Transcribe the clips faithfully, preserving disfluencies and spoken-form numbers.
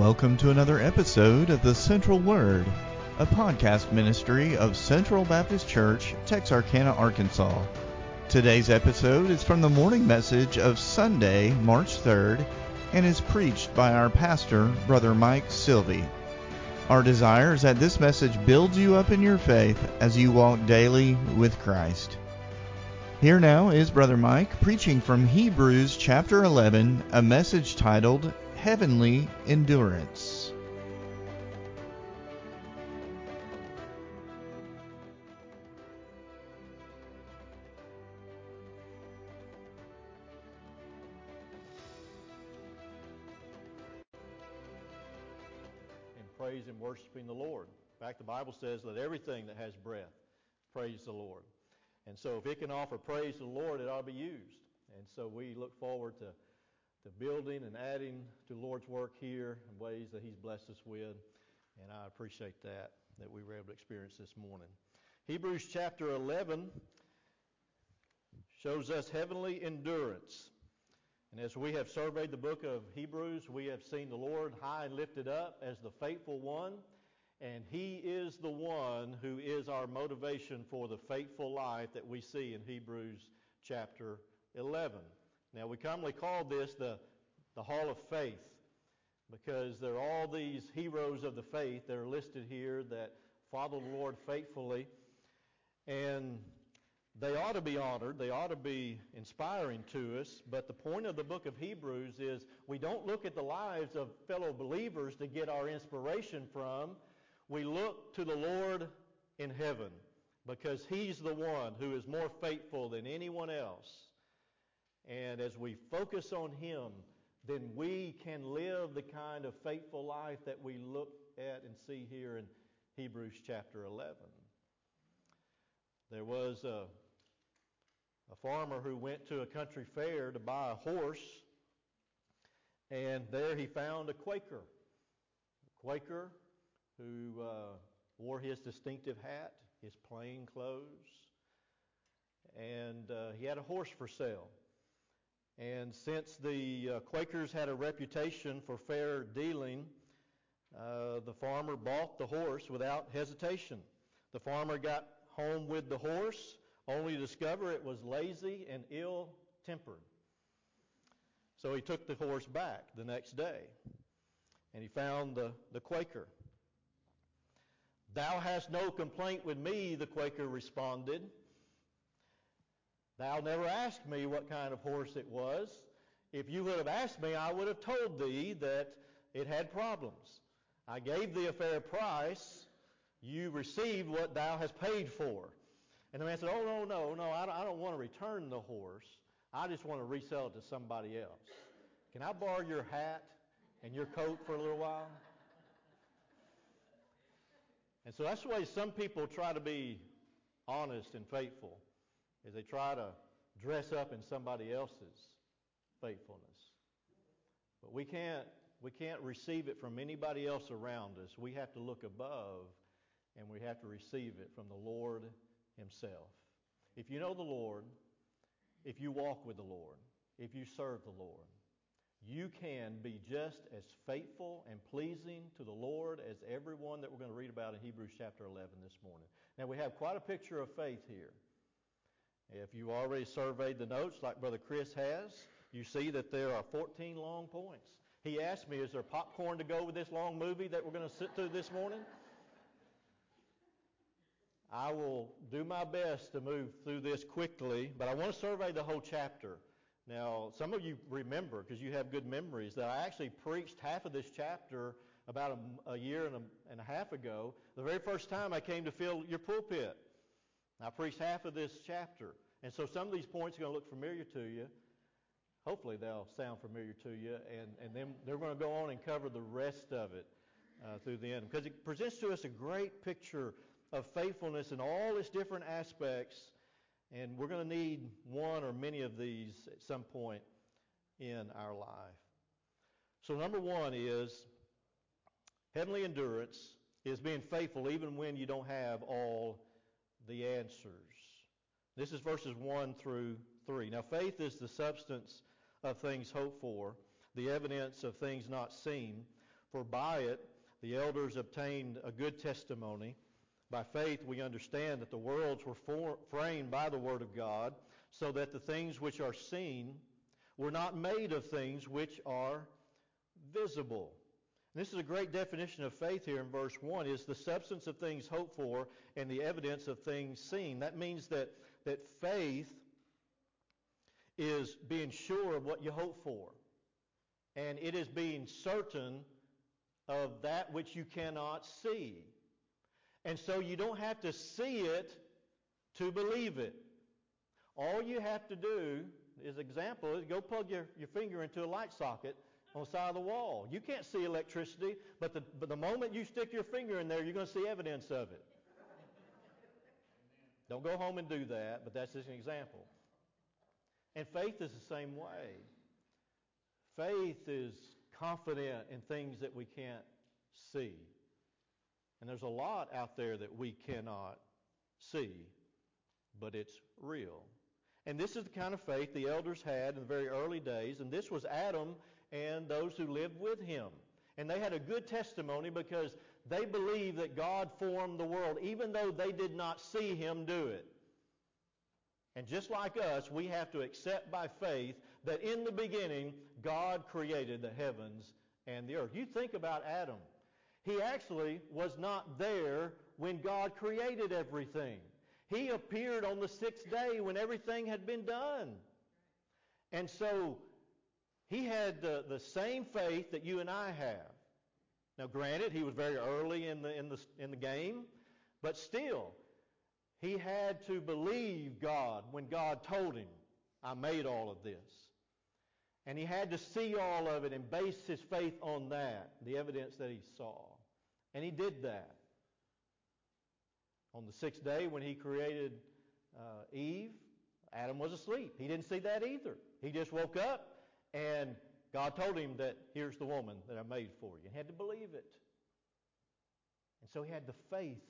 Welcome to another episode of The Central Word, a podcast ministry of Central Baptist Church, Texarkana, Arkansas. Today's episode is from the morning message of Sunday, March third, and is preached by our pastor, Brother Mike Sylvie. Our desire is that this message builds you up in your faith as you walk daily with Christ. Here now is Brother Mike preaching from Hebrews chapter eleven, a message titled Heavenly Endurance. And praise and worshiping the Lord. In fact, the Bible says, let everything that has breath praise the Lord. And so if it can offer praise to the Lord, it ought to be used. And so we look forward to, to building and adding to the Lord's work here in ways that He's blessed us with. And I appreciate that, that we were able to experience this morning. Hebrews chapter eleven shows us heavenly endurance. And as we have surveyed the book of Hebrews, we have seen the Lord high and lifted up as the faithful one. And He is the one who is our motivation for the faithful life that we see in Hebrews chapter eleven. Now, we commonly call this the, the Hall of Faith because there are all these heroes of the faith that are listed here that follow the Lord faithfully. And they ought to be honored. They ought to be inspiring to us. But the point of the book of Hebrews is we don't look at the lives of fellow believers to get our inspiration from. We look to the Lord in heaven because He's the one who is more faithful than anyone else. And as we focus on Him, then we can live the kind of faithful life that we look at and see here in Hebrews chapter eleven. There was a, a farmer who went to a country fair to buy a horse, and there he found a Quaker. A Quaker who uh, wore his distinctive hat, his plain clothes, and uh, he had a horse for sale. And since the uh, Quakers had a reputation for fair dealing, uh, the farmer bought the horse without hesitation. The farmer got home with the horse, only to discover it was lazy and ill-tempered. So he took the horse back the next day, and he found the, the Quaker. "Thou hast no complaint with me," the Quaker responded. "Thou never asked me what kind of horse it was. If you would have asked me, I would have told thee that it had problems. I gave thee a fair price. You received what thou hast paid for." And the man said, "Oh, no, no, no, I don't, I don't want to return the horse. I just want to resell it to somebody else. Can I borrow your hat and your coat for a little while?" And so that's the way some people try to be honest and faithful, is they try to dress up in somebody else's faithfulness. But we can't, we can't receive it from anybody else around us. We have to look above, and we have to receive it from the Lord Himself. If you know the Lord, if you walk with the Lord, if you serve the Lord, you can be just as faithful and pleasing to the Lord as everyone that we're going to read about in Hebrews chapter eleven this morning. Now, we have quite a picture of faith here. If you already surveyed the notes like Brother Chris has, you see that there are fourteen long points. He asked me, is there popcorn to go with this long movie that we're going to sit through this morning? I will do my best to move through this quickly, but I want to survey the whole chapter. Now, some of you remember, because you have good memories, that I actually preached half of this chapter about a, a year and a, and a half ago, the very first time I came to fill your pulpit. I preached half of this chapter. And so some of these points are going to look familiar to you. Hopefully they'll sound familiar to you. And, and then they're going to go on and cover the rest of it uh, through the end. Because it presents to us a great picture of faithfulness in all its different aspects. And we're going to need one or many of these at some point in our life. So number one is heavenly endurance is being faithful even when you don't have all the answers. This is verses one through three. Now, faith is the substance of things hoped for, the evidence of things not seen. For by it the elders obtained a good testimony. By faith we understand that the worlds were for, framed by the Word of God, so that the things which are seen were not made of things which are visible. And this is a great definition of faith here in verse one, is the substance of things hoped for and the evidence of things seen. That means that, that faith is being sure of what you hope for. And it is being certain of that which you cannot see. And so you don't have to see it to believe it. All you have to do, as example, is go plug your, your finger into a light socket on the side of the wall. You can't see electricity, but the, but the moment you stick your finger in there, you're going to see evidence of it. Don't go home and do that, but that's just an example. And faith is the same way. Faith is confident in things that we can't see. And there's a lot out there that we cannot see, but it's real. And this is the kind of faith the elders had in the very early days, and this was Adam and those who lived with him. And they had a good testimony because they believed that God formed the world, even though they did not see him do it. And just like us, we have to accept by faith that in the beginning, God created the heavens and the earth. You think about Adam. He actually was not there when God created everything. He appeared on the sixth day when everything had been done. And so he had the, the same faith that you and I have. Now granted, he was very early in the, in the, in the game, but still, he had to believe God when God told him, I made all of this. And he had to see all of it and base his faith on that, the evidence that he saw. And he did that. On the sixth day when he created uh, Eve, Adam was asleep. He didn't see that either. He just woke up and God told him that here's the woman that I made for you. He had to believe it. And so he had the faith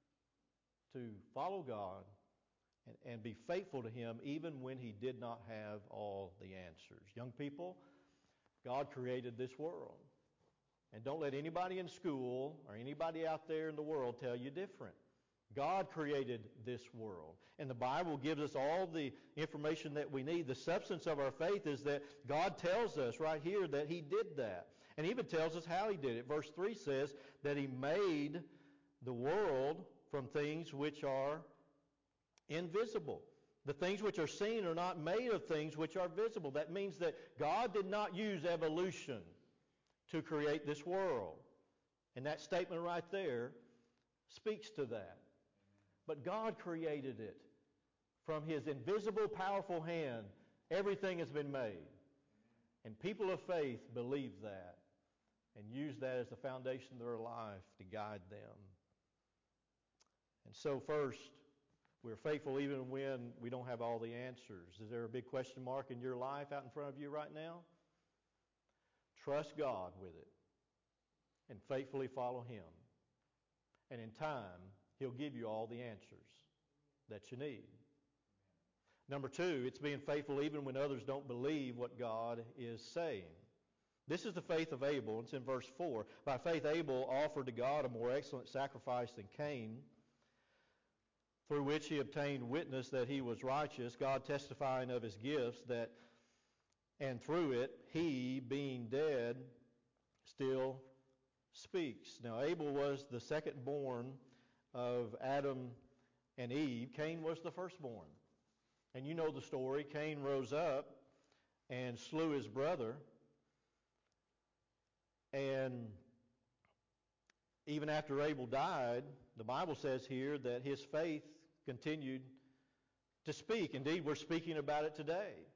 to follow God and, and be faithful to him even when he did not have all the answers. Young people, God created this world. And don't let anybody in school or anybody out there in the world tell you different. God created this world. And the Bible gives us all the information that we need. The substance of our faith is that God tells us right here that he did that. And he even tells us how he did it. Verse three says that he made the world from things which are invisible. The things which are seen are not made of things which are visible. That means that God did not use evolution to create this world. And that statement right there speaks to that. But God created it. From his invisible, powerful hand, everything has been made. And people of faith believe that and use that as the foundation of their life to guide them. And so first, we're faithful even when we don't have all the answers. Is there a big question mark in your life out in front of you right now? Trust God with it and faithfully follow him. And in time, he'll give you all the answers that you need. Number two, it's being faithful even when others don't believe what God is saying. This is the faith of Abel. It's in verse four. By faith, Abel offered to God a more excellent sacrifice than Cain, through which he obtained witness that he was righteous, God testifying of his gifts, that, and through it, he, being dead, still speaks. Now, Abel was the second born of Adam and Eve. Cain was the firstborn. And you know the story. Cain rose up and slew his brother. And even after Abel died, the Bible says here that his faith continued to speak. Indeed, we're speaking about it today.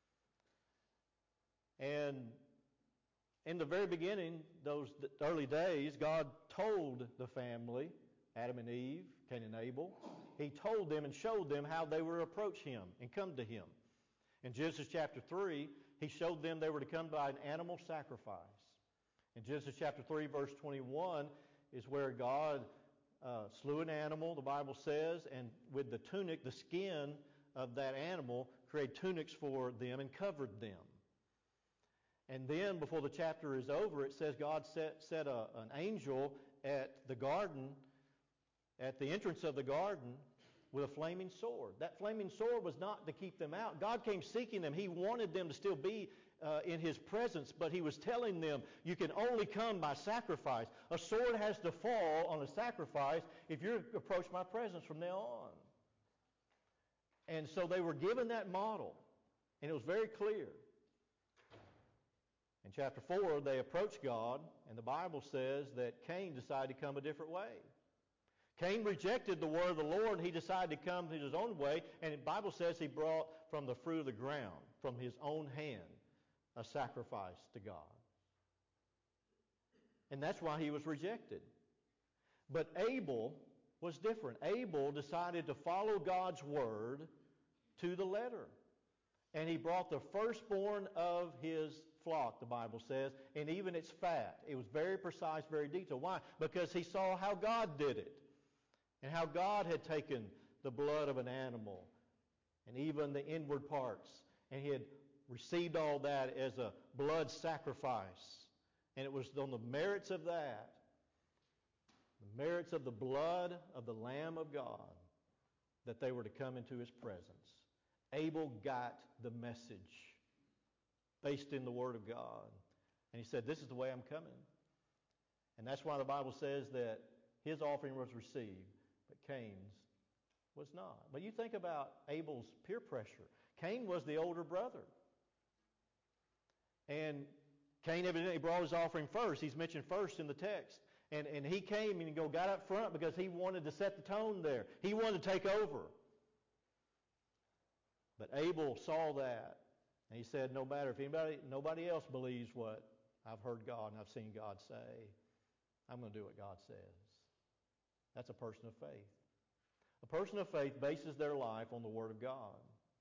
And in the very beginning, those early days, God told the family, Adam and Eve, Cain and Abel, he told them and showed them how they were to approach him and come to him. In Genesis chapter three, he showed them they were to come by an animal sacrifice. In Genesis chapter three, verse twenty-one, is where God uh, slew an animal, the Bible says, and with the tunic, the skin of that animal, created tunics for them and covered them. And then before the chapter is over, it says God set, set a, an angel at the garden, at the entrance of the garden, with a flaming sword. That flaming sword was not to keep them out. God came seeking them. He wanted them to still be uh, in His presence, but He was telling them, you can only come by sacrifice. A sword has to fall on a sacrifice if you approach my presence from now on. And so they were given that model, and it was very clear. In chapter four, they approached God, and the Bible says that Cain decided to come a different way. Cain rejected the word of the Lord, and he decided to come his own way, and the Bible says he brought from the fruit of the ground, from his own hand, a sacrifice to God. And that's why he was rejected. But Abel was different. Abel decided to follow God's word to the letter. And he brought the firstborn of his flock, the Bible says, and even its fat. It was very precise, very detailed. Why? Because he saw how God did it, and how God had taken the blood of an animal and even the inward parts, and he had received all that as a blood sacrifice. And it was on the merits of that, the merits of the blood of the Lamb of God, that they were to come into His presence. Abel got the message based in the Word of God. And he said, this is the way I'm coming. And that's why the Bible says that his offering was received, but Cain's was not. But you think about Abel's peer pressure. Cain was the older brother. And Cain evidently brought his offering first. He's mentioned first in the text. And, and he came and go, got up front because he wanted to set the tone there. He wanted to take over. But Abel saw that, and he said, no matter if anybody, nobody else believes what I've heard God and I've seen God say, I'm going to do what God says. That's a person of faith. A person of faith bases their life on the Word of God,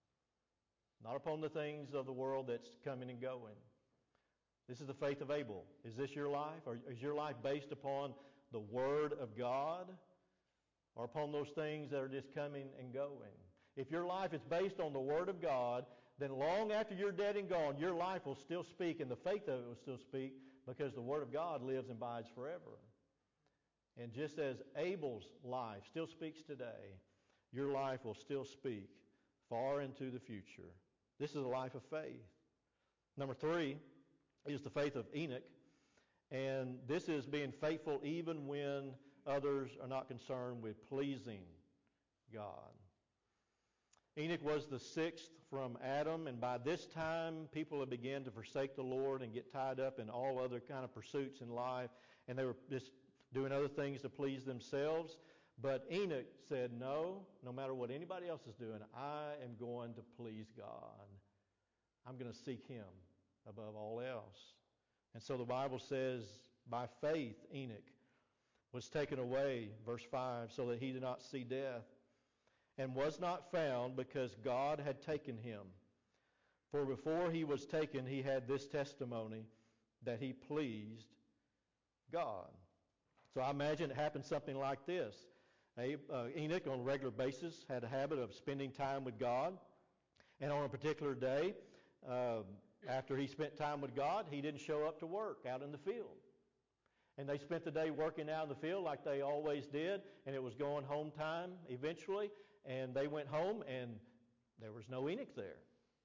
not upon the things of the world that's coming and going. This is the faith of Abel. Is this your life? Or is your life based upon the Word of God, or upon those things that are just coming and going? If your life is based on the Word of God, then long after you're dead and gone, your life will still speak, and the faith of it will still speak, because the Word of God lives and abides forever. And just as Abel's life still speaks today, your life will still speak far into the future. This is a life of faith. Number three is the faith of Enoch. And this is being faithful even when others are not concerned with pleasing God. Enoch was the sixth from Adam, and by this time people had begun to forsake the Lord and get tied up in all other kind of pursuits in life, and they were just doing other things to please themselves. But Enoch said, no, no matter what anybody else is doing, I am going to please God. I'm going to seek Him above all else. And so the Bible says, by faith Enoch was taken away, verse five, so that he did not see death, and was not found, because God had taken him. For before he was taken, he had this testimony, that he pleased God. So I imagine it happened something like this. Uh, Enoch, on a regular basis, had a habit of spending time with God. And on a particular day, uh, after he spent time with God, he didn't show up to work out in the field. And they spent the day working out in the field like they always did, and it was going home time eventually. And they went home, and there was no Enoch there.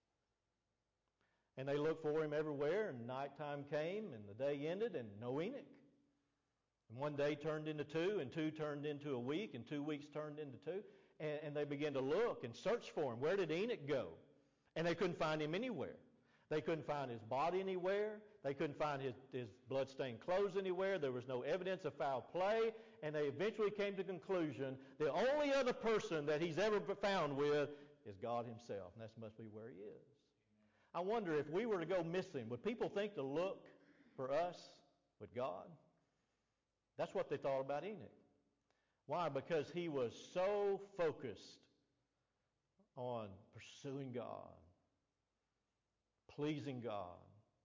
And they looked for him everywhere, and nighttime came, and the day ended, and no Enoch. And one day turned into two, and two turned into a week, and two weeks turned into two. And, and they began to look and search for him. Where did Enoch go? And they couldn't find him anywhere. They couldn't find his body anywhere. They couldn't find his, his blood-stained clothes anywhere. There was no evidence of foul play. And they eventually came to the conclusion the only other person that he's ever found with is God Himself. And that must be where he is. I wonder, if we were to go missing, would people think to look for us with God? That's what they thought about Enoch. Why? Because he was so focused on pursuing God, pleasing God,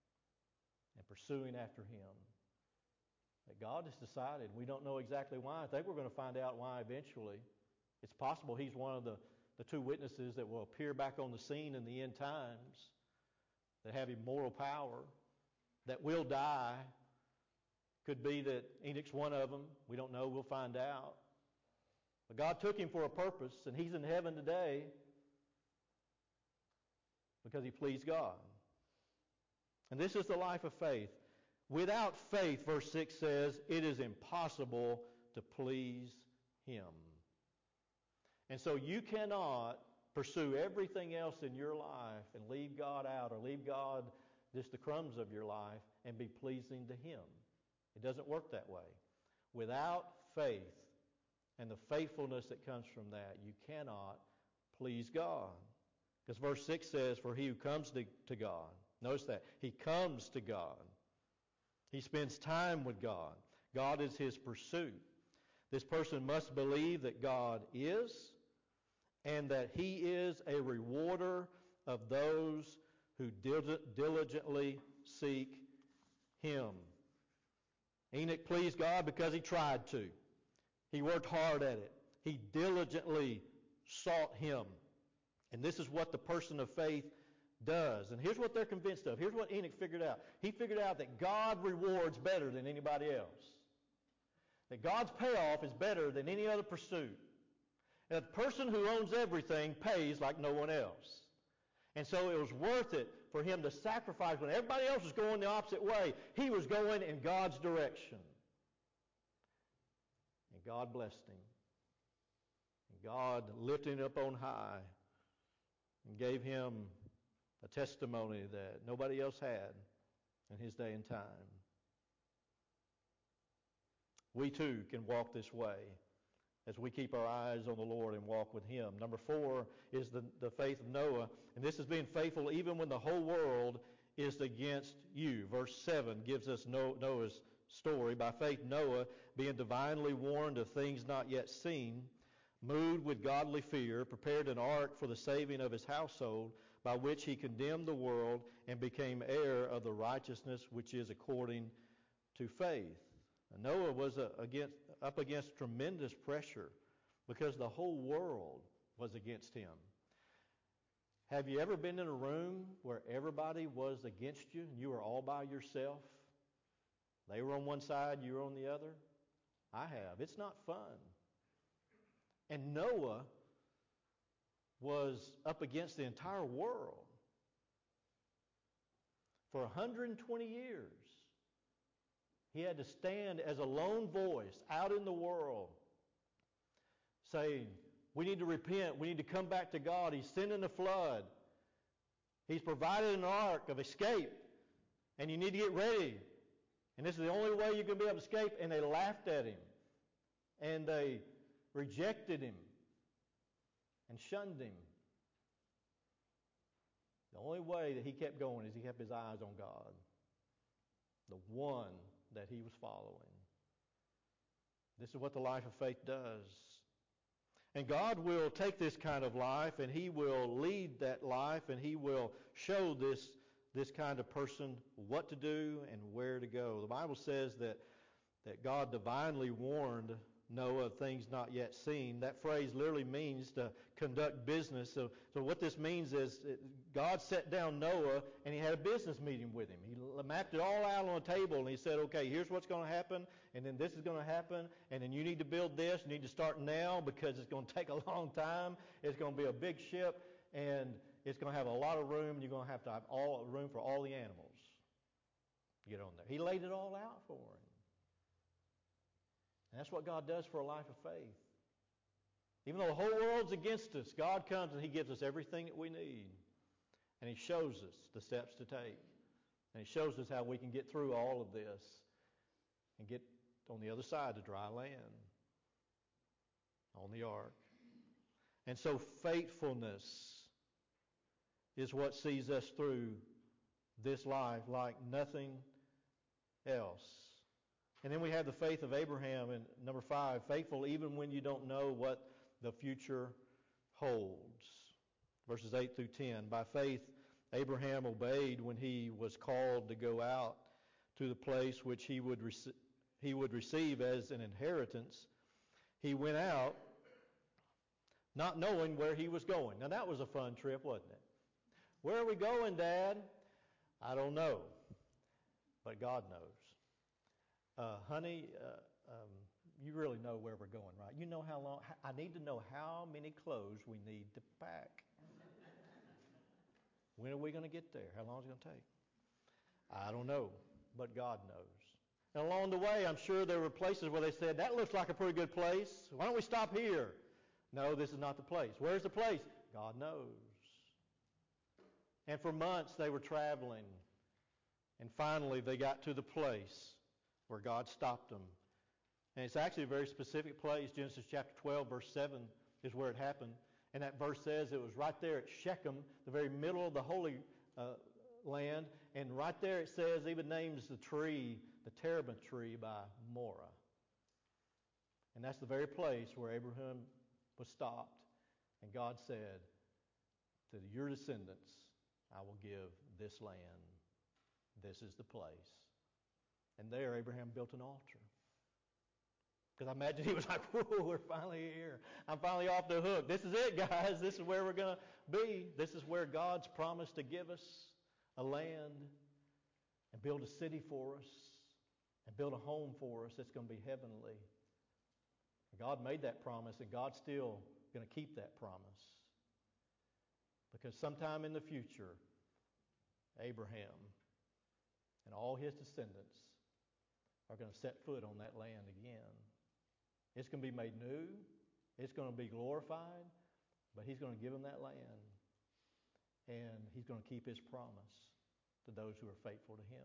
and pursuing after Him, that God has decided. We don't know exactly why. I think we're going to find out why eventually. It's possible he's one of the, the two witnesses that will appear back on the scene in the end times that have immortal power that will die. Could be that Enoch's one of them. We don't know. We'll find out. But God took him for a purpose, and he's in heaven today because he pleased God. And this is the life of faith. Without faith, verse six says, it is impossible to please him. And so you cannot pursue everything else in your life and leave God out or leave God just the crumbs of your life and be pleasing to him. It doesn't work that way. Without faith and the faithfulness that comes from that, you cannot please God. Because verse six says, for he who comes to, to God, notice that, he comes to God. He spends time with God. God is his pursuit. This person must believe that God is and that he is a rewarder of those who diligently seek him. Enoch pleased God because he tried to. He worked hard at it. He diligently sought him. And this is what the person of faith does. And here's what they're convinced of. Here's what Enoch figured out. He figured out that God rewards better than anybody else. That God's payoff is better than any other pursuit. And the person who owns everything pays like no one else. And so it was worth it for him to sacrifice. When everybody else was going the opposite way, he was going in God's direction. And God blessed him. And God lifted him up on high and gave him a testimony that nobody else had in his day and time. We too can walk this way as we keep our eyes on the Lord and walk with him. Number four is the, the faith of Noah. And this is being faithful even when the whole world is against you. Verse seven gives us Noah's story. By faith Noah, being divinely warned of things not yet seen, moved with godly fear, prepared an ark for the saving of his household, by which he condemned the world and became heir of the righteousness which is according to faith. Noah was a, against, up against tremendous pressure because the whole world was against him. Have you ever been in a room where everybody was against you and you were all by yourself? They were on one side, you were on the other? I have. It's not fun. And Noah was up against the entire world for one hundred twenty years. He had to stand as a lone voice out in the world saying, we need to repent. We need to come back to God. He's sending a flood. He's provided an ark of escape. And you need to get ready. And this is the only way you're going to be able to escape. And they laughed at him. And they rejected him. And shunned him. The only way that he kept going is he kept his eyes on God. The one that he was following. This is what the life of faith does. And God will take this kind of life and he will lead that life and he will show this, this kind of person what to do and where to go. The Bible says that, that God divinely warned Noah of things not yet seen. That phrase literally means to conduct business. So, so what this means is God sat down Noah and he had a business meeting with him. He mapped it all out on a table and he said, okay, here's what's going to happen, and then this is going to happen, and then you need to build this. You need to start now because it's going to take a long time. It's going to be a big ship, and it's going to have a lot of room, and you're going to have to have all room for all the animals to get on there. He laid it all out for him. And that's what God does for a life of faith. Even though the whole world's against us, God comes and he gives us everything that we need. And he shows us the steps to take. And he shows us how we can get through all of this and get on the other side to dry land, on the ark. And so faithfulness is what sees us through this life like nothing else. And then we have the faith of Abraham in number five, faithful even when you don't know what the future holds. Verses eight through ten. By faith, Abraham obeyed when he was called to go out to the place which he would rec- he would receive as an inheritance. He went out not knowing where he was going. Now that was a fun trip, wasn't it? Where are we going, Dad? I don't know. but God knows. Uh, honey, uh, um, you really know where we're going, right? You know how long, I need to know how many clothes we need to pack. When are we going to get there? How long is it going to take? I don't know, but God knows. And along the way, I'm sure there were places where they said, that looks like a pretty good place. Why don't we stop here? No, this is not the place. Where's the place? God knows. And for months they were traveling. And finally they got to the place where God stopped them. And it's actually a very specific place. Genesis chapter twelve, verse seven is where it happened. And that verse says it was right there at Shechem, the very middle of the Holy uh, Land. And right there it says, even names the tree, the terebinth tree by Morah. And that's the very place where Abraham was stopped. And God said, to your descendants, I will give this land. This is the place. And there Abraham built an altar. Because I imagine he was like, whoa, we're finally here. I'm finally off the hook. This is it, guys. This is where we're going to be. This is where God's promised to give us a land and build a city for us and build a home for us that's going to be heavenly. God made that promise, and God's still going to keep that promise. Because sometime in the future, Abraham and all his descendants are going to set foot on that land again. It's going to be made new. It's going to be glorified. But he's going to give them that land. And he's going to keep his promise to those who are faithful to him.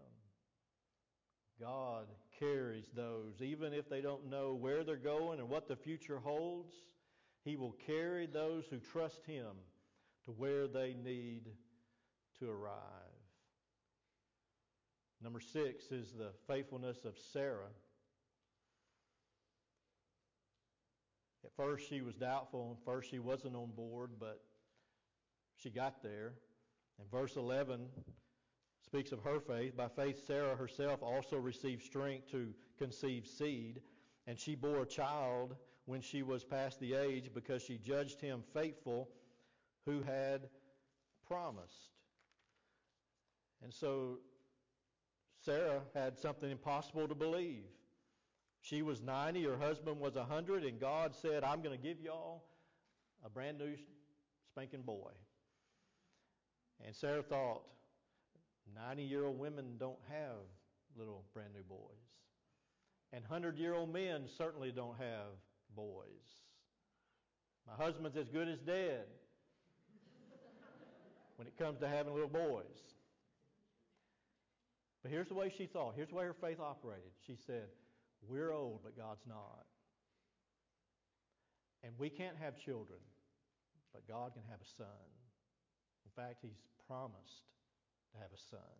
God carries those, even if they don't know where they're going and what the future holds. He will carry those who trust him to where they need to arrive. Number six is the faithfulness of Sarah. At first she was doubtful. At first she wasn't on board, but she got there. And verse eleven speaks of her faith. By faith Sarah herself also received strength to conceive seed, and she bore a child when she was past the age, because she judged him faithful who had promised. And so Sarah had something impossible to believe. She was ninety, her husband was one hundred, and God said, I'm going to give y'all a brand new spanking boy. And Sarah thought, ninety-year-old women don't have little brand new boys. And hundred-year-old men certainly don't have boys. My husband's as good as dead when it comes to having little boys. But here's the way she thought. Here's the way her faith operated. She said, we're old, but God's not. And we can't have children, but God can have a son. In fact, he's promised to have a son.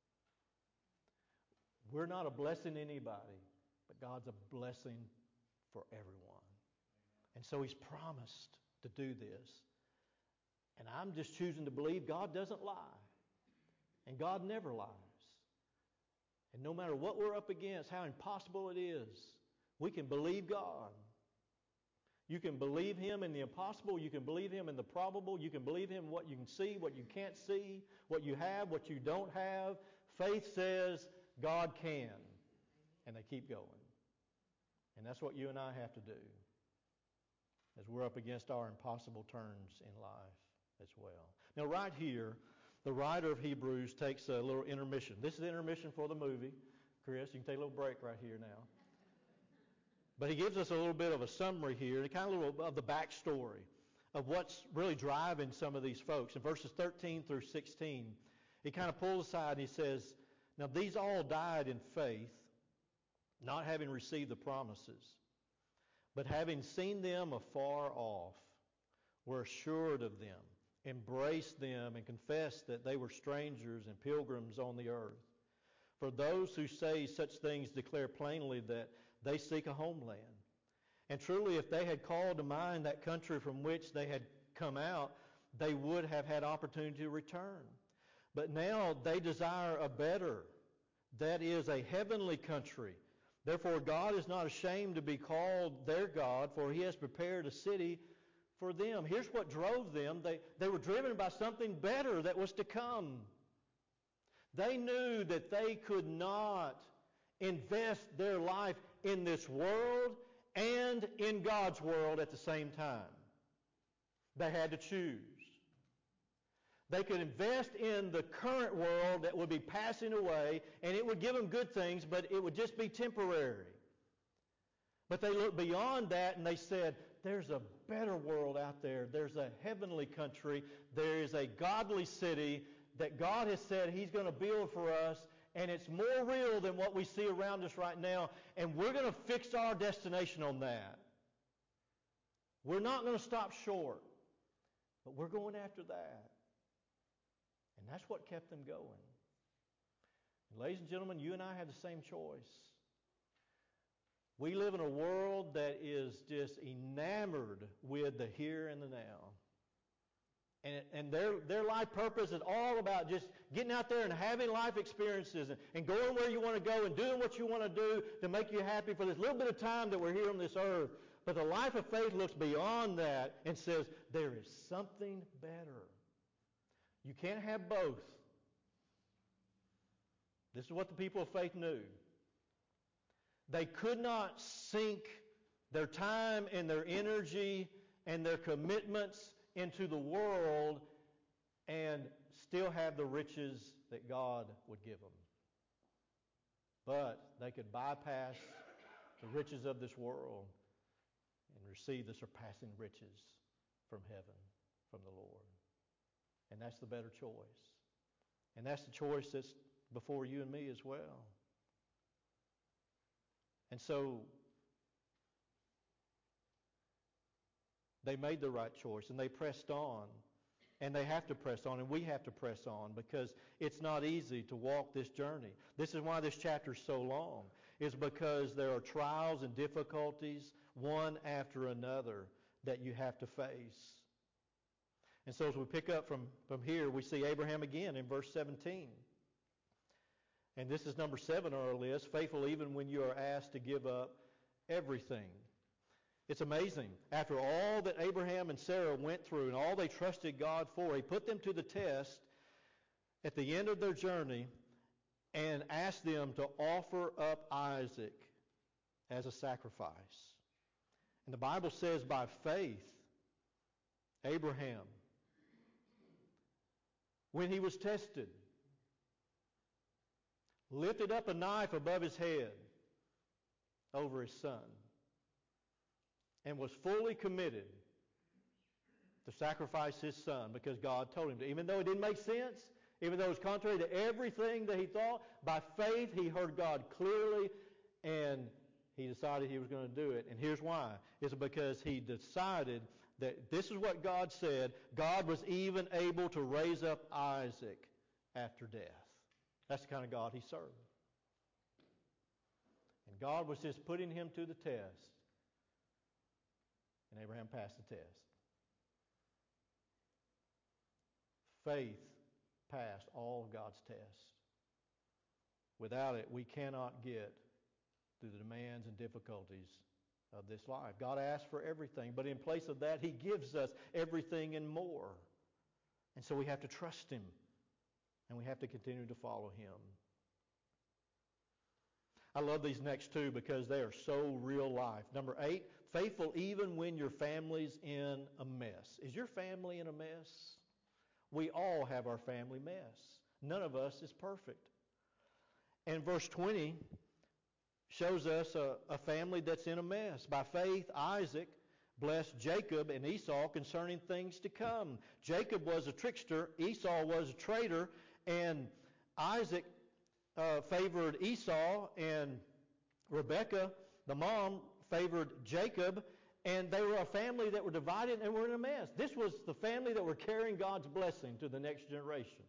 We're not a blessing to anybody, but God's a blessing for everyone. And so he's promised to do this. And I'm just choosing to believe God doesn't lie. And God never lies. And no matter what we're up against, how impossible it is, we can believe God. You can believe him in the impossible. You can believe him in the probable. You can believe him in what you can see, what you can't see, what you have, what you don't have. Faith says God can. And they keep going. And that's what you and I have to do as we're up against our impossible turns in life as well. Now, right here, the writer of Hebrews takes a little intermission. This is the intermission for the movie. Chris, you can take a little break right here now. But he gives us a little bit of a summary here, and kind of a little of the backstory of what's really driving some of these folks. In verses thirteen through sixteen, he kind of pulls aside and he says, now these all died in faith, not having received the promises, but having seen them afar off, were assured of them, embraced them, and confessed that they were strangers and pilgrims on the earth. For those who say such things declare plainly that they seek a homeland. And truly, if they had called to mind that country from which they had come out, they would have had opportunity to return. But now they desire a better, that is, a heavenly country. Therefore, God is not ashamed to be called their God, for he has prepared a city for them. Here's what drove them. They, they were driven by something better that was to come. They knew that they could not invest their life in this world and in God's world at the same time. They had to choose. They could invest in the current world that would be passing away, and it would give them good things, but it would just be temporary. But they looked beyond that and they said, there's a better world out there. There's a heavenly country. There is a godly city that God has said He's going to build for us, and it's more real than what we see around us right now, and we're going to fix our destination on that. We're not going to stop short, but we're going after that. And that's what kept them going. And ladies and gentlemen, you and I have the same choice. We live in a world that is just enamored with the here and the now. And, and their, their life purpose is all about just getting out there and having life experiences and, and going where you want to go and doing what you want to do to make you happy for this little bit of time that we're here on this earth. But the life of faith looks beyond that and says there is something better. You can't have both. This is what the people of faith knew. They could not sink their time and their energy and their commitments into the world and still have the riches that God would give them. But they could bypass the riches of this world and receive the surpassing riches from heaven, from the Lord. And that's the better choice. And that's the choice that's before you and me as well. And so they made the right choice and they pressed on. And they have to press on, and we have to press on, because it's not easy to walk this journey. This is why this chapter is so long. It's because there are trials and difficulties, one after another, that you have to face. And so as we pick up from, from here, we see Abraham again in verse seventeen. And this is number seven on our list, faithful even when you are asked to give up everything. It's amazing. After all that Abraham and Sarah went through and all they trusted God for, He put them to the test at the end of their journey and asked them to offer up Isaac as a sacrifice. And the Bible says by faith, Abraham, when he was tested, lifted up a knife above his head over his son, and was fully committed to sacrifice his son because God told him to. Even though it didn't make sense, even though it was contrary to everything that he thought, by faith he heard God clearly and he decided he was going to do it. And here's why. It's because he decided that this is what God said. God was even able to raise up Isaac after death. That's the kind of God he served. And God was just putting him to the test. And Abraham passed the test. Faith passed all of God's tests. Without it, we cannot get through the demands and difficulties of this life. God asks for everything, but in place of that, He gives us everything and more. And so we have to trust Him, and we have to continue to follow Him. I love these next two because they are so real life. Number eight, faithful even when your family's in a mess. Is your family in a mess? We all have our family mess. None of us is perfect. And verse twenty shows us a, a family that's in a mess. By faith, Isaac blessed Jacob and Esau concerning things to come. Jacob was a trickster, Esau was a traitor, and Isaac Uh, favored Esau, and Rebekah, the mom, favored Jacob, and they were a family that were divided and were in a mess. This was the family that were carrying God's blessing to the next generation.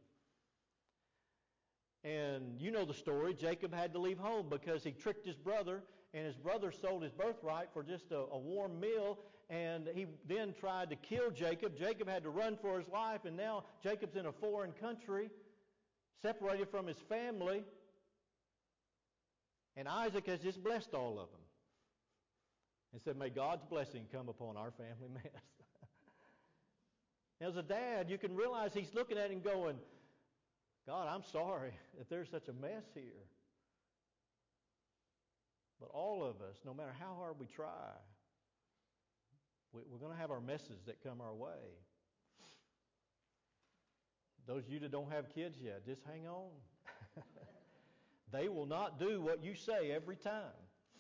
And you know the story. Jacob had to leave home because he tricked his brother, and his brother sold his birthright for just a, a warm meal, and he then tried to kill Jacob. Jacob had to run for his life, and now Jacob's in a foreign country, separated from his family. And Isaac has just blessed all of them and said, may God's blessing come upon our family mess. As a dad, you can realize he's looking at him going, God, I'm sorry that there's such a mess here. But all of us, no matter how hard we try, we're going to have our messes that come our way. Those of you that don't have kids yet, just hang on. They will not do what you say every time.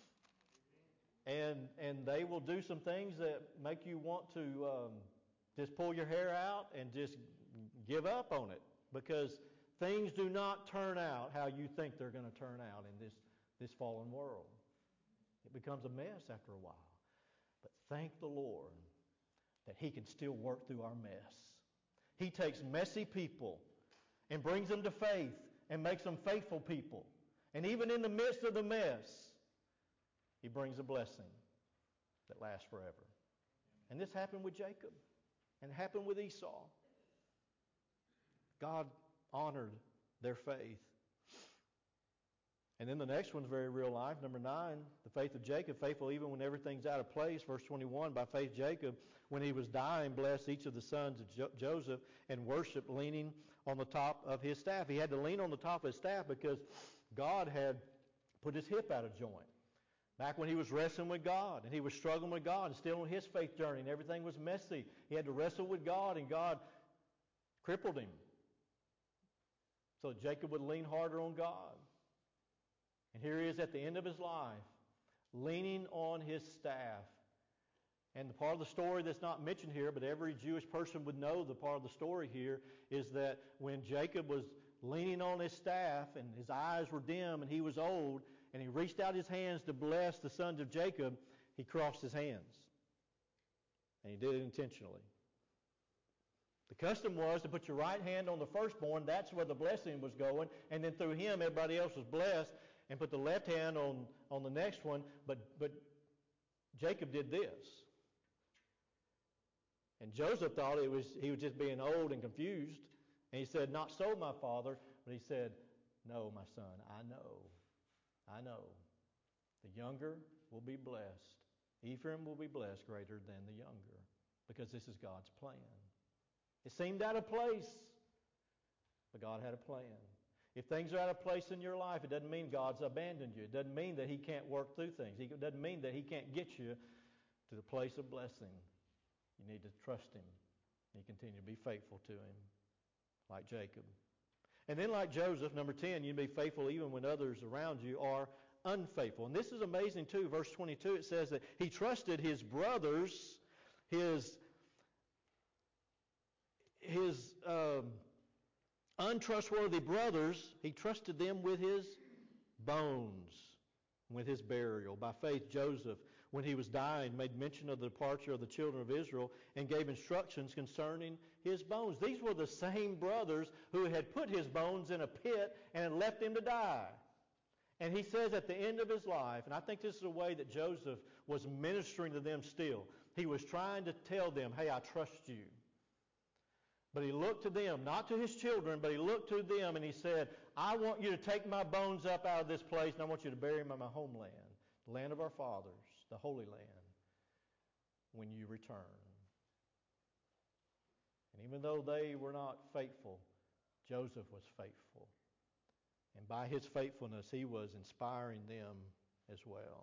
And and they will do some things that make you want to um, just pull your hair out and just give up on it. Because things do not turn out how you think they're going to turn out in this, this fallen world. It becomes a mess after a while. But thank the Lord that He can still work through our mess. He takes messy people and brings them to faith and makes them faithful people. And even in the midst of the mess, He brings a blessing that lasts forever. And this happened with Jacob and happened with Esau. God honored their faith. And then the next one's very real life. Number nine, the faith of Jacob, faithful even when everything's out of place. Verse twenty-one, by faith Jacob, when he was dying, blessed each of the sons of jo- Joseph and worshiped leaning on the top of his staff. He had to lean on the top of his staff because God had put his hip out of joint. Back when he was wrestling with God and he was struggling with God and still on his faith journey and everything was messy. He had to wrestle with God and God crippled him. So Jacob would lean harder on God. And here he is at the end of his life, leaning on his staff. And the part of the story that's not mentioned here, but every Jewish person would know the part of the story here, is that when Jacob was leaning on his staff and his eyes were dim and he was old, and he reached out his hands to bless the sons of Jacob, he crossed his hands. And he did it intentionally. The custom was to put your right hand on the firstborn. That's where the blessing was going. And then through him, everybody else was blessed. And put the left hand on, on the next one. But, but Jacob did this. And Joseph thought it was he was just being old and confused. And he said, not so, my father. But he said, no, my son, I know. I know. The younger will be blessed. Ephraim will be blessed greater than the younger. Because this is God's plan. It seemed out of place. But God had a plan. If things are out of place in your life, it doesn't mean God's abandoned you. It doesn't mean that He can't work through things. It doesn't mean that He can't get you to the place of blessing. You need to trust Him. You continue to be faithful to Him, like Jacob. And then like Joseph, number ten, you be faithful even when others around you are unfaithful. And this is amazing too. Verse twenty-two, it says that he trusted his brothers, his, his um, untrustworthy brothers, he trusted them with his bones, with his burial. By faith, Joseph, when he was dying, made mention of the departure of the children of Israel and gave instructions concerning his bones. These were the same brothers who had put his bones in a pit and had left him to die. And he says at the end of his life, and I think this is a way that Joseph was ministering to them still. He was trying to tell them, hey, I trust you. But he looked to them, not to his children, but he looked to them and he said, I want you to take my bones up out of this place and I want you to bury them in my homeland, the land of our fathers, the Holy Land, when you return. And even though they were not faithful, Joseph was faithful. And by his faithfulness, he was inspiring them as well.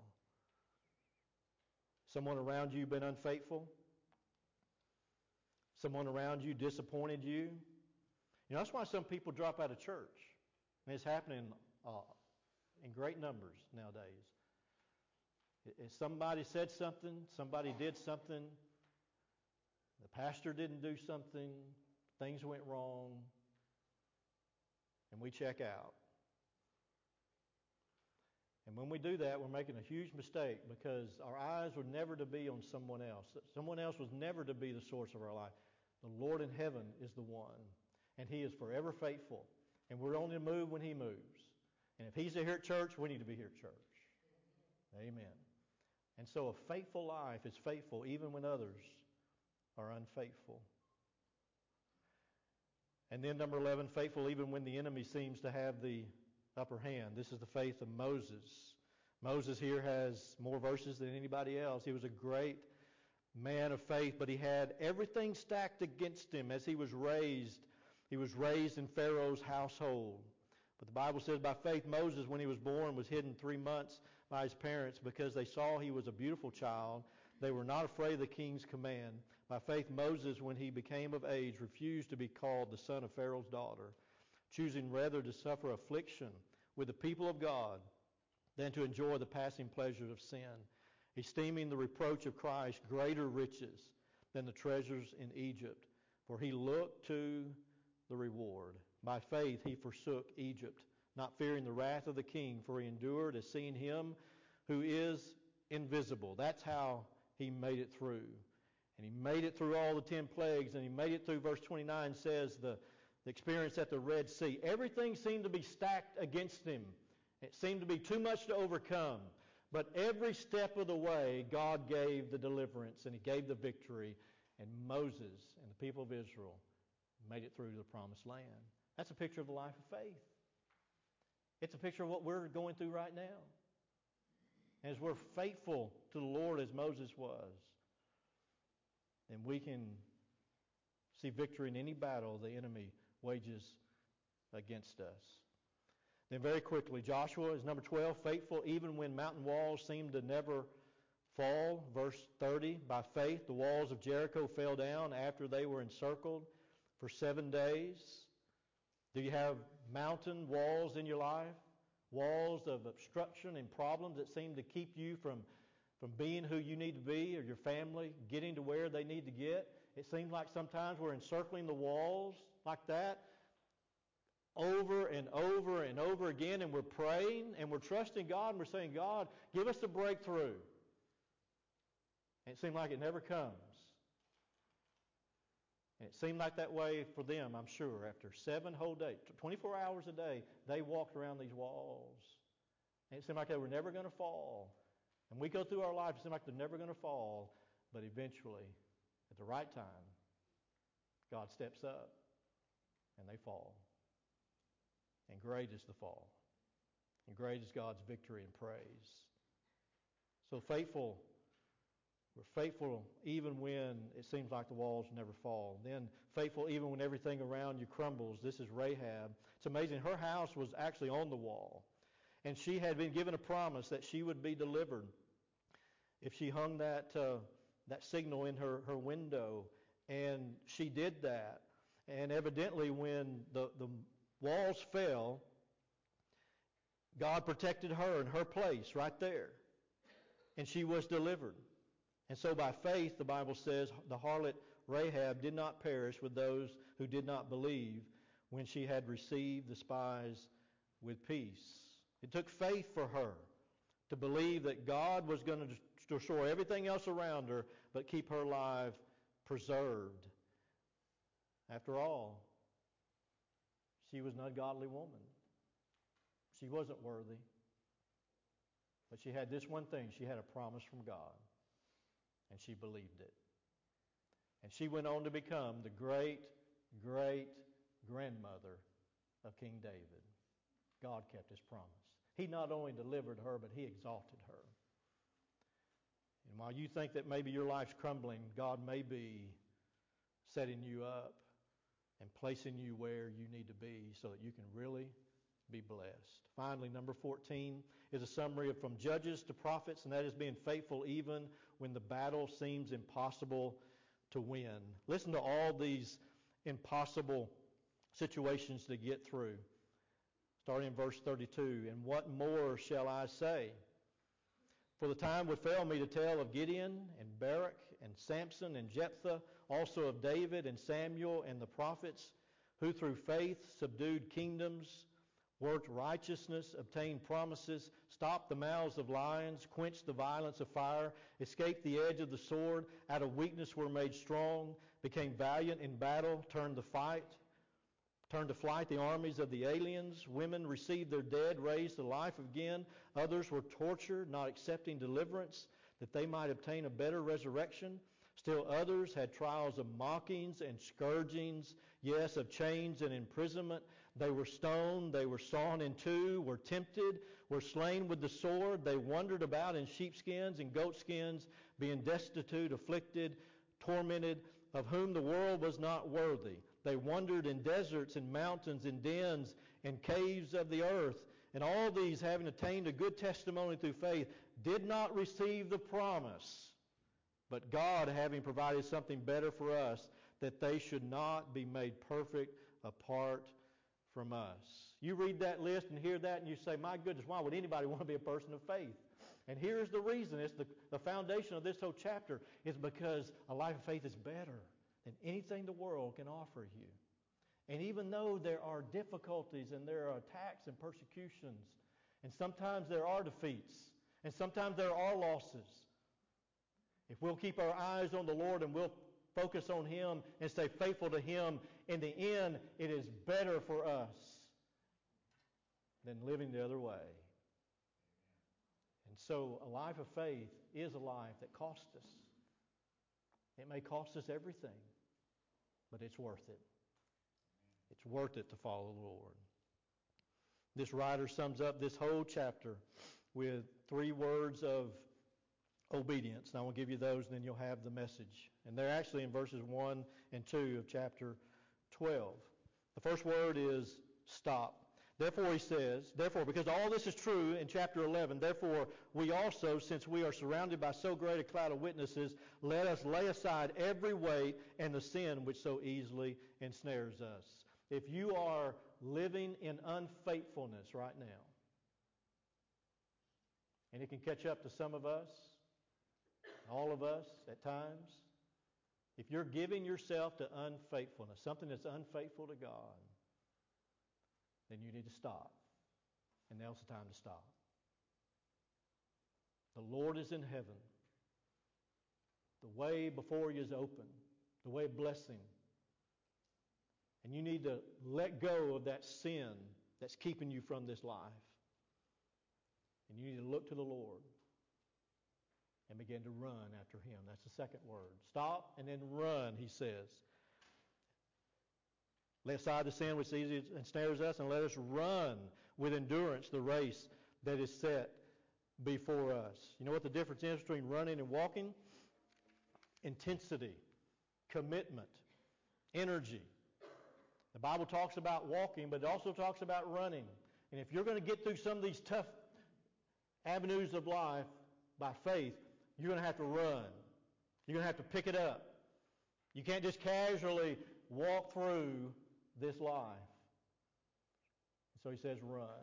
Someone around you been unfaithful? Someone around you disappointed you? You know, that's why some people drop out of church. And it's happening uh, in great numbers nowadays. If somebody said something, somebody did something, the pastor didn't do something, things went wrong, and we check out. And when we do that, we're making a huge mistake because our eyes were never to be on someone else. Someone else was never to be the source of our life. The Lord in heaven is the one. And He is forever faithful. And we're only to move when He moves. And if He's here at church, we need to be here at church. Amen. And so a faithful life is faithful even when others are unfaithful. And then number eleven, faithful even when the enemy seems to have the upper hand. This is the faith of Moses. Moses here has more verses than anybody else. He was a great man of faith, but he had everything stacked against him as he was raised He was raised in Pharaoh's household. But the Bible says by faith Moses, when he was born, was hidden three months by his parents because they saw he was a beautiful child. They were not afraid of the king's command. By faith Moses, when he became of age, refused to be called the son of Pharaoh's daughter, choosing rather to suffer affliction with the people of God than to enjoy the passing pleasures of sin, esteeming the reproach of Christ greater riches than the treasures in Egypt, for he looked to the reward. By faith he forsook Egypt, not fearing the wrath of the king, for he endured as seeing him who is invisible. That's how he made it through. And he made it through all the ten plagues, and he made it through, verse twenty-nine says, the, the experience at the Red Sea. Everything seemed to be stacked against him. It seemed to be too much to overcome. But every step of the way, God gave the deliverance, and he gave the victory, and Moses and the people of Israel made it through to the promised land. That's a picture of the life of faith. It's a picture of what we're going through right now. As we're faithful to the Lord as Moses was, then we can see victory in any battle the enemy wages against us. Then very quickly, Joshua is number twelve, faithful even when mountain walls seem to never fall. Verse thirty, by faith the walls of Jericho fell down after they were encircled for seven days. Do you have mountain walls in your life? Walls of obstruction and problems that seem to keep you from, from being who you need to be, or your family getting to where they need to get? It seems like sometimes we're encircling the walls like that over and over and over again, and we're praying and we're trusting God and we're saying, God, give us a breakthrough. And it seems like it never comes. And it seemed like that way for them, I'm sure. After seven whole days, twenty-four hours a day, they walked around these walls. And it seemed like they were never going to fall. And we go through our lives, it seems like they're never going to fall. But eventually, at the right time, God steps up and they fall. And great is the fall. And great is God's victory and praise. So faithful, we're faithful even when it seems like the walls never fall. Then faithful even when everything around you crumbles. This is Rahab. It's amazing. Her house was actually on the wall. And she had been given a promise that she would be delivered if she hung that uh, that signal in her, her window. And she did that. And evidently when the, the walls fell, God protected her in her place right there. And she was delivered. And so by faith, the Bible says, the harlot Rahab did not perish with those who did not believe when she had received the spies with peace. It took faith for her to believe that God was going to destroy everything else around her, but keep her life preserved. After all, she was an ungodly woman. She wasn't worthy. But she had this one thing. She had a promise from God. And she believed it. And she went on to become the great, great grandmother of King David. God kept his promise. He not only delivered her, but he exalted her. And while you think that maybe your life's crumbling, God may be setting you up and placing you where you need to be so that you can really be blessed. Finally, number fourteen is a summary of from judges to prophets, and that is being faithful even when the battle seems impossible to win. Listen to all these impossible situations to get through. Starting in verse thirty-two, and what more shall I say? For the time would fail me to tell of Gideon and Barak and Samson and Jephthah, also of David and Samuel and the prophets, who through faith subdued kingdoms, worked righteousness, obtained promises, stopped the mouths of lions, quenched the violence of fire, escaped the edge of the sword, out of weakness were made strong, became valiant in battle, turned the fight, turned to flight the armies of the aliens. Women received their dead, raised to life again. Others were tortured, not accepting deliverance, that they might obtain a better resurrection. Still others had trials of mockings and scourgings, yes, of chains and imprisonment. They were stoned, they were sawn in two, were tempted, were slain with the sword. They wandered about in sheepskins and goatskins, being destitute, afflicted, tormented, of whom the world was not worthy. They wandered in deserts and mountains and dens and caves of the earth. And all these, having attained a good testimony through faith, did not receive the promise. But God, having provided something better for us, that they should not be made perfect apart from us. You read that list and hear that and you say, my goodness, why would anybody want to be a person of faith? And here's the reason. It's the, the foundation of this whole chapter is because a life of faith is better than anything the world can offer you. And even though there are difficulties and there are attacks and persecutions, and sometimes there are defeats, and sometimes there are losses, if we'll keep our eyes on the Lord and we'll focus on Him and stay faithful to Him, in the end, it is better for us than living the other way. And so a life of faith is a life that costs us. It may cost us everything, but it's worth it. It's worth it to follow the Lord. This writer sums up this whole chapter with three words of obedience. And I will give you those, and then you'll have the message. And they're actually in verses one and two of chapter twelve. The first word is stop. Therefore, he says, therefore, because all this is true in chapter eleven, therefore we also, since we are surrounded by so great a cloud of witnesses, let us lay aside every weight and the sin which so easily ensnares us. If you are living in unfaithfulness right now, and it can catch up to some of us, all of us at times, if you're giving yourself to unfaithfulness, something that's unfaithful to God, then you need to stop. And now's the time to stop. The Lord is in heaven. The way before you is open. The way of blessing. And you need to let go of that sin that's keeping you from this life. And you need to look to the Lord and begin to run after Him. That's the second word. Stop and then run, he says. Lay aside the sin which easily ensnares us, and let us run with endurance the race that is set before us. You know what the difference is between running and walking? Intensity, commitment, energy. The Bible talks about walking, but it also talks about running. And if you're going to get through some of these tough avenues of life by faith, you're going to have to run. You're going to have to pick it up. You can't just casually walk through this life. So he says run.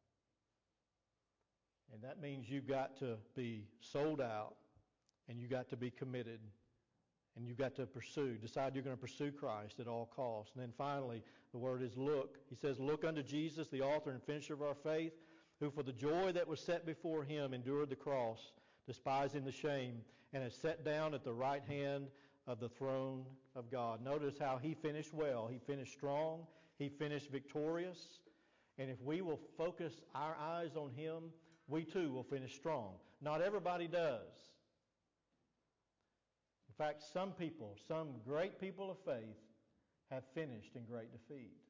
And that means you've got to be sold out, and you've got to be committed, and you've got to pursue, decide you're going to pursue Christ at all costs. And then finally, the word is look. He says, look unto Jesus, the author and finisher of our faith, who for the joy that was set before Him endured the cross, despising the shame, and is set down at the right hand of the throne of God. Notice how He finished well. He finished strong. He finished victorious. And if we will focus our eyes on Him, we too will finish strong. Not everybody does. In fact, some people, some great people of faith, have finished in great defeat.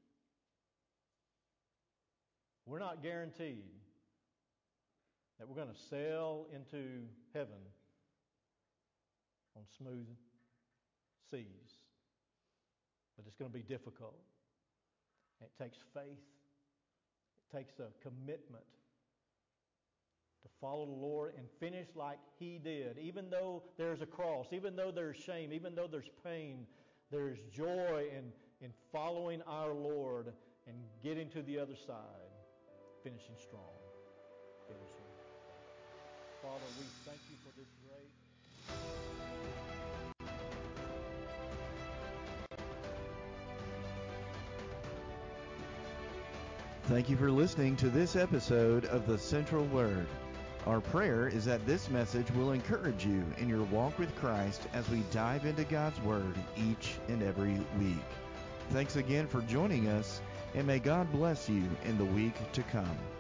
We're not guaranteed that we're going to sail into heaven on smooth seas. But it's going to be difficult. It takes faith. It takes a commitment to follow the Lord and finish like He did. Even though there's a cross, even though there's shame, even though there's pain, there's joy in, in following our Lord and getting to the other side, finishing strong. Finishing. Father, we thank You for this great. Thank you for listening to this episode of The Central Word. Our prayer is that this message will encourage you in your walk with Christ as we dive into God's Word each and every week. Thanks again for joining us, and may God bless you in the week to come.